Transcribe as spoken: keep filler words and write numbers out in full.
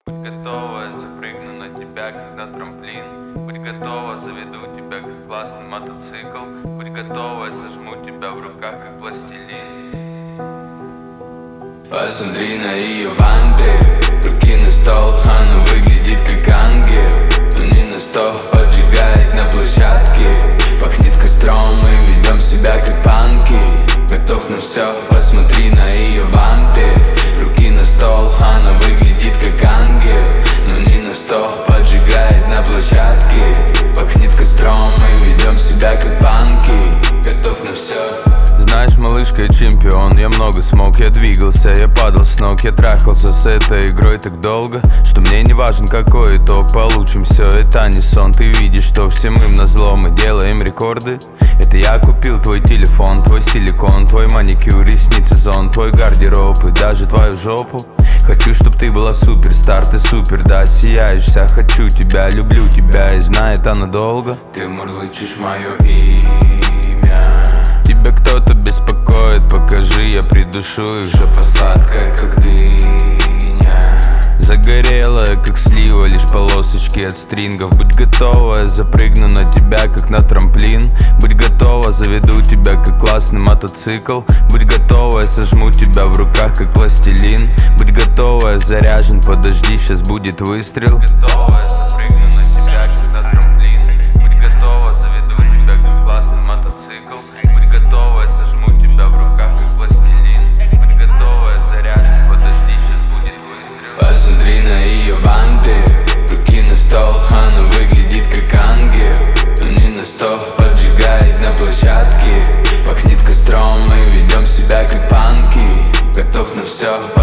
Будь готова, я запрыгну на тебя, как на трамплин. Будь готова, заведу тебя, как классный мотоцикл. Будь готова, я сожму тебя в руках, как пластилин. Посмотри на ее бампер, руки на стол, она выглядит как ангел. Но не на стол, поджигает на площадке. Пахнет костром, мы ведем себя как панки. Готов на все, посмотри на ее бампер, руки на стол, она выглядит как ангел. Но не на стол, поджигает на площадке. Пахнет костром, мы ведем себя как панки. Готов на все. Знаешь, малышка, я чемпион, я много смог, я двигался, я падал с ног. Я трахался с этой игрой так долго, что мне не важен какой итог. Получим все, это не сон. Ты видишь, что всем им назло мы делаем рекорды. Это я купил твой телефон, твой силикон, твой маникюр, ресницы, зон, твой гардероб и даже твою жопу. Хочу, чтоб ты была суперстар, ты супер, да, сияешь вся. Хочу тебя, люблю тебя и знает она долго. Ты мурлычешь мое имя, Тебя кто-то беспокоит, покажи, я придушу их. жопа сладкая, как дыня, загорелая, как слива, лишь полосочки от стрингов. Будь готова, я запрыгну на тебя, как на трамплин. Будь готова, заведу тебя, как классный мотоцикл. Будь готова, я сожму тебя в руках, как пластилин. Будь готова, я заряжен, подожди, сейчас будет выстрел. Будь готова, я запрыгну на тебя, как на трамплин. Будь готова, заведу тебя, как классный мотоцикл. Будь готова, я сожму тебя в руках, как пластилин. Будь готова, я заряжен, подожди, сейчас будет выстрел. Посмотри на ее бампер, руки на стол, она выглядит как ангел. Но не на стол, поджигает на площадке. Пахнет костром, мы ведем себя как панки. Готов на все,